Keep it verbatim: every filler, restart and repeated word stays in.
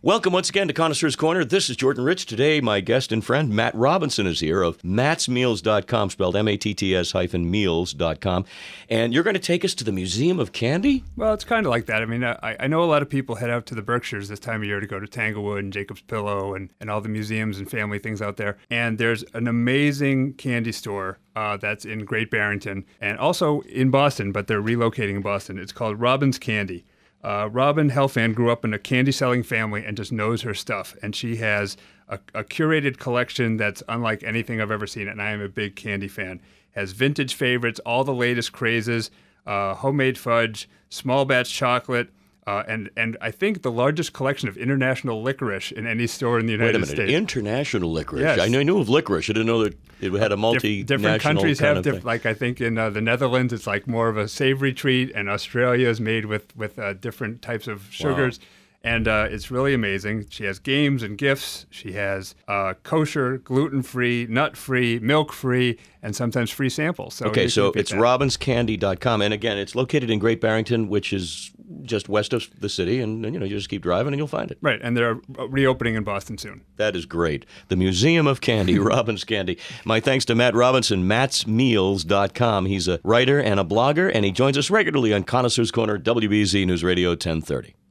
Welcome once again to Connoisseur's Corner. This is Jordan Rich. Today, my guest and friend Matt Robinson is here of Matts Meals dot com, spelled M A T T S hyphen meals dot com. And you're going to take us to the Museum of Candy? Well, it's kind of like that. I mean, I, I know a lot of people head out to the Berkshires this time of year to go to Tanglewood and Jacob's Pillow and, and all the museums and family things out there. And there's an amazing candy store uh, that's in Great Barrington and also in Boston, but they're relocating in Boston. It's called Robin's Candy. Uh, Robin Helfand grew up in a candy-selling family and just knows her stuff. And she has a, a curated collection that's unlike anything I've ever seen, and I am a big candy fan. Has vintage favorites, all the latest crazes, uh, homemade fudge, small batch chocolate, uh, and and I think the largest collection of international licorice in any store in the United Wait a minute, States. International licorice? Yes. I knew, I knew of licorice. I didn't know that it had a multi Dif- different countries kind have of diff- thing. like I think in uh, the Netherlands it's like more of a savory treat, and Australia is made with with uh, different types of sugars. Wow. And uh, it's really amazing. She has games and gifts. She has uh, kosher, gluten-free, nut-free, milk-free, and sometimes free samples. So Okay, you so can pick it's that. robins candy dot com. And again, it's located in Great Barrington, which is just west of the city. And, and you know, you just keep driving and you'll find it. Right, and they're reopening in Boston soon. That is great. The Museum of Candy, Robin's Candy. My thanks to Matt Robinson, Matts Meals dot com. He's a writer and a blogger, and he joins us regularly on Connoisseur's Corner, W B Z News Radio ten thirty.